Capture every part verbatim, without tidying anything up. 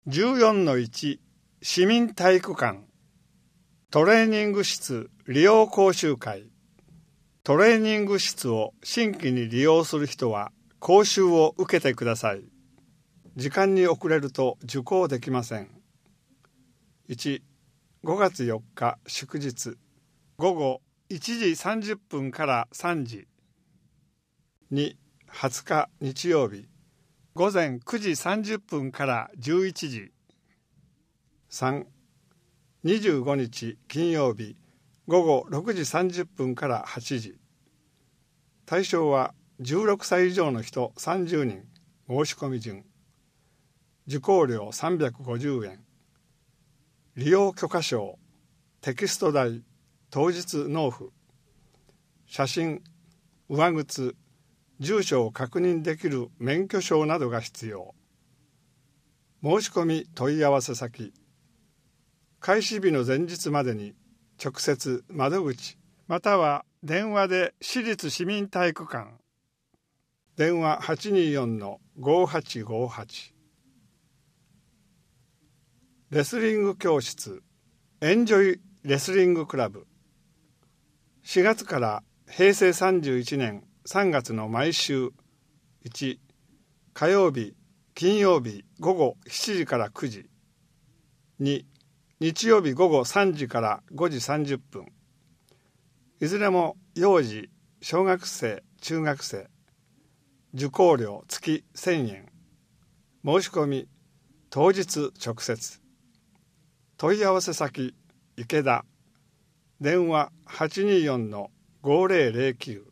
じゅうよんのいち 市民体育館トレーニング室利用講習会。トレーニング室を新規に利用する人は講習を受けてください。時間に遅れると受講できません。いち、ごがつよっか祝日ごごいちじさんじゅっぷんからさんじ。に、はつか日曜日ごぜんくじさんじゅっぷんからじゅういちじ。さん、にじゅうごにち金曜日ごごろくじさんじゅっぷんからはちじ。対象はじゅうろくさい以上の人さんじゅうにん。申し込み順。受講料さんびゃくごじゅうえん。利用許可証、テキスト代、当日納付。写真、上靴、住所を確認できる免許証などが必要。申し込み問い合わせ先。開始日の前日までに直接窓口または電話で市立市民体育館。電話 はちにーよんのごはちごはち。レスリング教室エンジョイレスリングクラブ。しがつからへいせいさんじゅういちねんさんがつの毎週いち、火曜日金曜日ごごしちじからくじ。に、日曜日ごごさんじからごじさんじゅっぷん。いずれも幼児、小学生、中学生。受講料月せんえん。申し込み当日直接。問い合わせ先池田。電話 はちにーよんのごぜろぜろきゅう。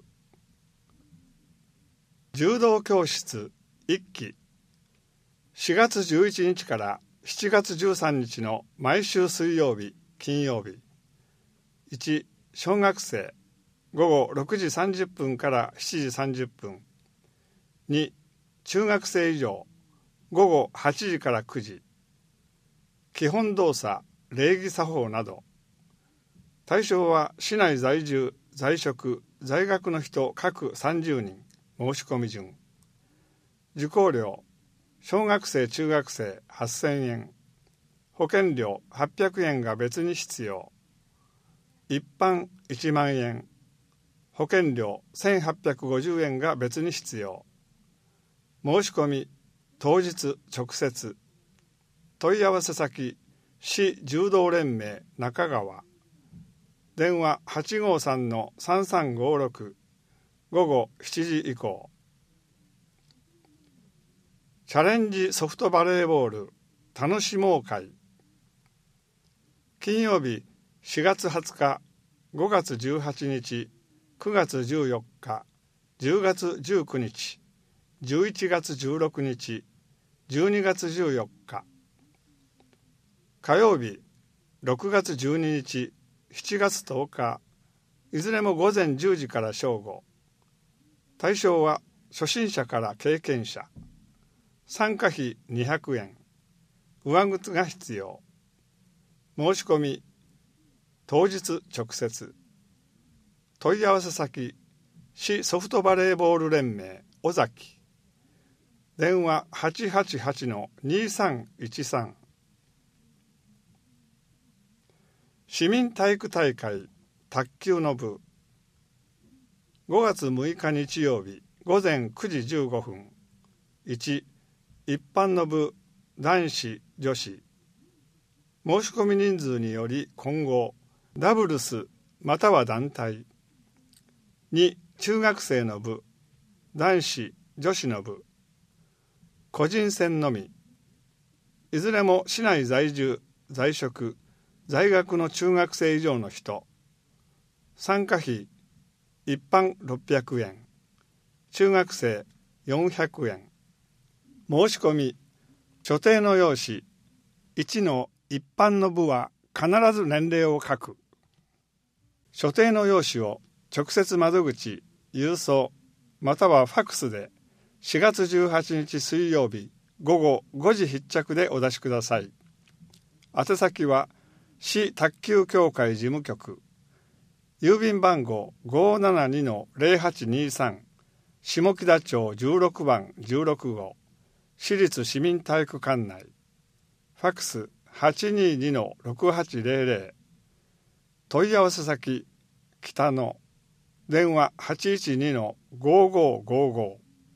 柔道教室いっき。しがつじゅういちにちからしちがつじゅうさんにちの毎週水曜日金曜日。いち、小学生ごごろくじさんじゅっぷんからしちじさんじゅっぷん。に、中学生以上ごごはちじからくじ。基本動作、礼儀作法など。対象は市内在住、在職、在学の人各さんじゅうにん。申し込み順。受講料小学生中学生はっせんえん。保険料はっぴゃくえんが別に必要。一般いちまんえん。保険料せんはっぴゃくごじゅうえんが別に必要。申し込み当日直接。問い合わせ先市柔道連盟中川。電話 はちごーさんのさんさんごろく。ごごしちじ以降。チャレンジソフトバレーボール楽しもう会。金曜日しがつはつか、ごがつじゅうはちにち、くがつじゅうよっか、じゅうがつじゅうくにち、じゅういちがつじゅうろくにち、じゅうにがつじゅうよっか。火曜日ろくがつじゅうににち、しちがつとおか、いずれもごぜんじゅうじから正午。対象は初心者から経験者。参加費にひゃくえん。上靴が必要。申し込み当日直接。問い合わせ先市ソフトバレーボール連盟尾崎。電話 はちはちはちのにさんいちさん。市民体育大会卓球の部。ごがつむいか日曜日ごぜんくじじゅうごふん。いち、一般の部男子女子。申し込み人数により混合ダブルスまたは団体。に、中学生の部男子女子の部。個人戦のみ。いずれも市内在住在職在学の中学生以上の人。参加費一般ろっぴゃくえん。中学生よんひゃくえん。申し込み所定の用紙いちの一般の部は必ず年齢を書く。所定の用紙を直接窓口郵送またはファックスでしがつじゅうはちにち水曜日ごごごじ必着でお出しください。宛先は市卓球協会事務局郵便番号 ごーななにのぜろはちにさん 下北町じゅうろくばんじゅうろくごう市立市民体育館内。 ファックス はちにーにのろくはちゼロゼロ、問い合わせ先北野、電話 はちいちにのごーごーごーごー。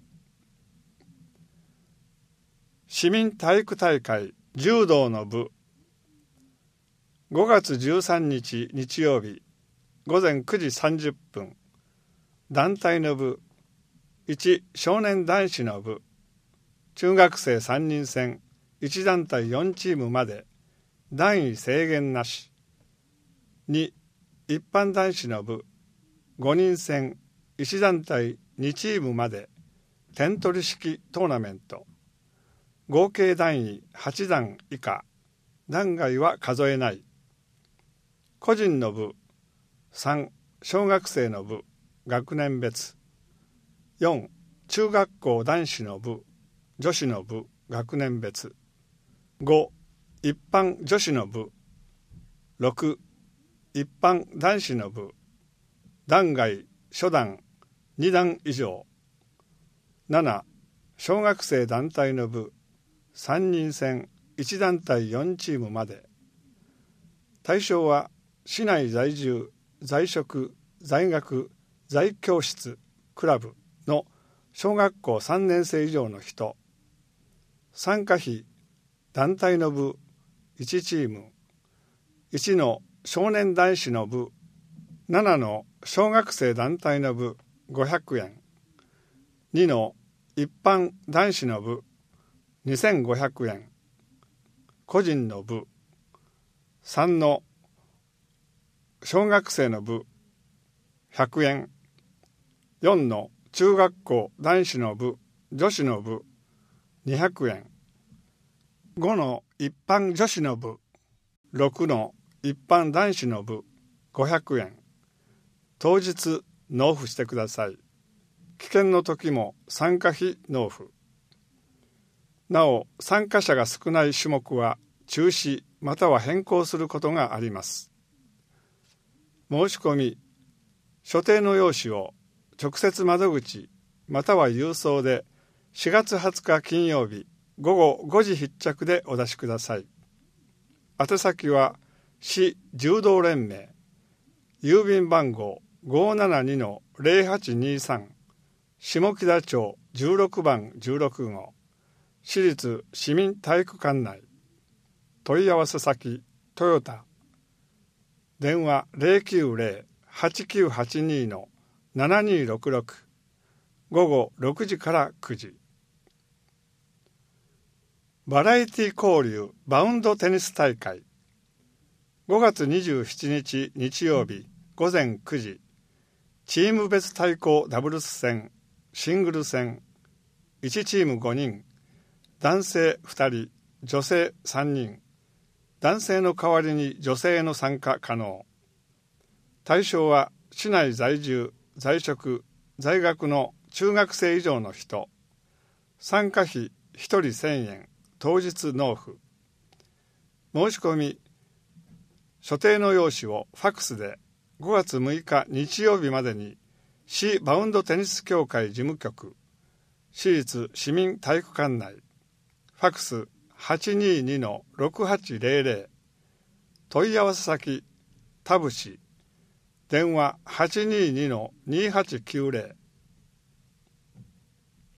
市民体育大会柔道の部、ごがつじゅうさんにち日曜日ごぜんくじさんじゅっぷん、団体の部、いち少年男子の部、中学生さんにん戦いち団体よんチームまで段位制限なし。に一般男子の部、ごにん戦いち団体にチームまで点取り式トーナメント。合計段位はち段以下、段外は数えない。個人の部、さん小学生の部、学年別。よん中学校男子の部、女子の部、学年別。ご一般女子の部。ろく一般男子の部、段外初段に段以上。なな小学生団体の部、さんにん戦いち団体よんチームまで。対象は市内在住、在職、在学、在教室、クラブの小学校さんねん生以上の人。参加費、団体の部いちチーム、いちの少年男子の部、ななの小学生団体の部ごひゃくえん、にの一般男子の部にせんごひゃくえん、個人の部、さんの小学生の部ひゃくえん、よんの中学校男子の部、女子の部にひゃくえん、ごの一般女子の部、ろくの一般男子の部ごひゃくえん。当日納付してください。棄権の時も参加費納付。なお、参加者が少ない種目は中止または変更することがあります。申し込み、所定の用紙を直接窓口または郵送でしがつはつか金曜日ごごごじ必着でお出しください。宛先は市柔道連盟、郵便番号 ごーななにのゼロはちにさん、下北町じゅうろくばんじゅうろくご、市立市民体育館内。問い合わせ先トヨタ、電話 ゼロきゅうゼロ はちきゅうはちに のななにろくろく、午後ろくじからくじ。バラエティ交流バウンドテニス大会、ごがつにじゅうしちにち日曜日ごぜんくじ、チーム別対抗ダブルス戦、シングル戦、いちチームごにん、男性ふたり、女性さんにん、男性の代わりに女性の参加可能。対象は市内在住、在職、在学の中学生以上の人。参加費ひとりせんえん、当日納付。申し込み、所定の用紙をファックスでごがつむいか日曜日までに市バウンドテニス協会事務局、市立市民体育館内、ファックス はちにーにのろくはちゼロゼロ、問い合わせ先田淵、電話 はちにーにのにーはちきゅうゼロ、